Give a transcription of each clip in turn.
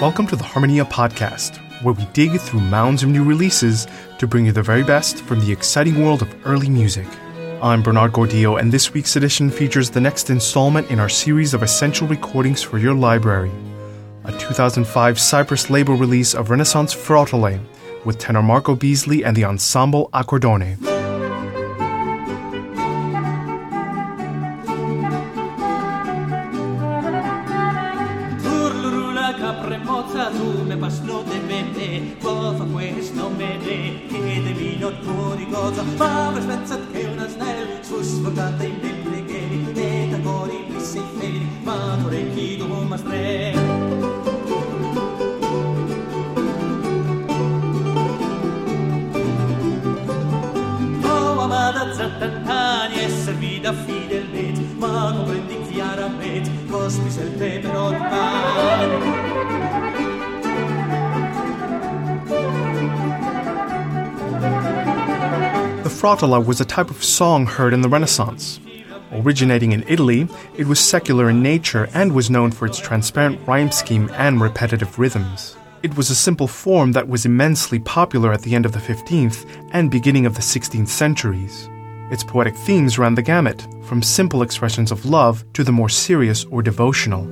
Welcome to the Harmonia Podcast, where we dig through mounds of new releases to bring you the very best from the exciting world of early music. I'm Bernard Gordillo, and this week's edition features the next installment in our series of essential recordings for your library, a 2005 Cyprus label release of Renaissance Frottole with tenor Marco Beasley and the ensemble Accordone. The Frottole was a type of song heard in the Renaissance. Originating in Italy, it was secular in nature and was known for its transparent rhyme scheme and repetitive rhythms. It was a simple form that was immensely popular at the end of the 15th and beginning of the 16th centuries. Its poetic themes ran the gamut, from simple expressions of love to the more serious or devotional.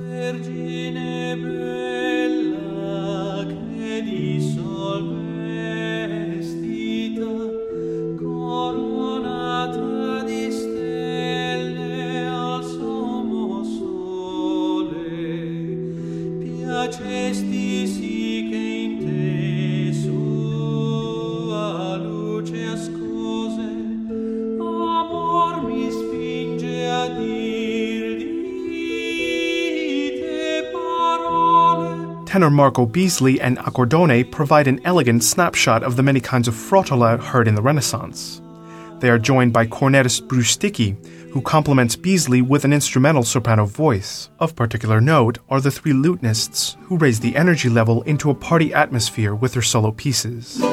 Tenor Marco Beasley and Accordone provide an elegant snapshot of the many kinds of frottole heard in the Renaissance. They are joined by cornetist Bruce Dickey, who complements Beasley with an instrumental soprano voice. Of particular note are the three lutenists, who raise the energy level into a party atmosphere with their solo pieces.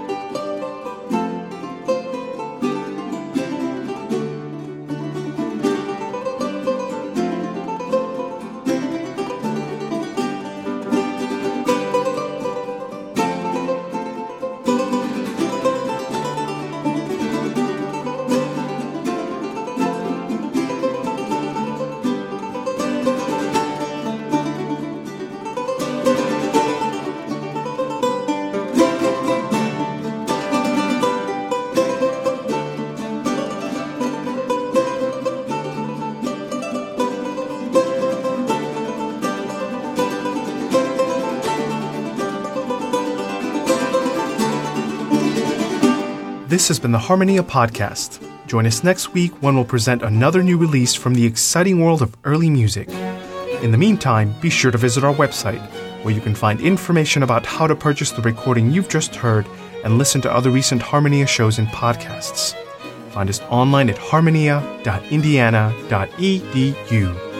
This has been the Harmonia Podcast. Join us next week when we'll present another new release from the exciting world of early music. In the meantime, be sure to visit our website, where you can find information about how to purchase the recording you've just heard and listen to other recent Harmonia shows and podcasts. Find us online at harmonia.indiana.edu.